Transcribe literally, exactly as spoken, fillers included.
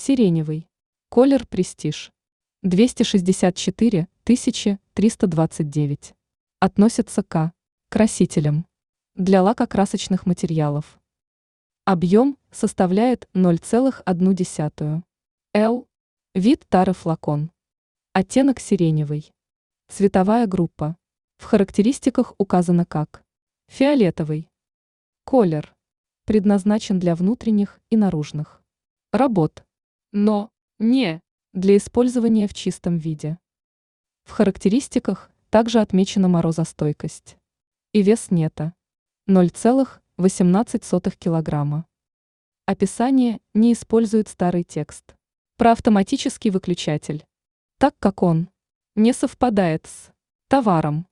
Сиреневый. Колер Престиж. двести шестьдесят четыре тысячи триста двадцать девять. Относится к красителям для лакокрасочных материалов. Объем составляет ноль целых одну десятую. Л. Вид тары флакон. Оттенок сиреневый. Цветовая группа. В характеристиках указано как фиолетовый. Колер. Предназначен для внутренних и наружных работ, но не для использования в чистом виде. В характеристиках также отмечена морозостойкость. И вес нета ноль целых восемнадцать сотых килограмма. Описание не использует старый текст про автоматический выключатель, так как он не совпадает с товаром.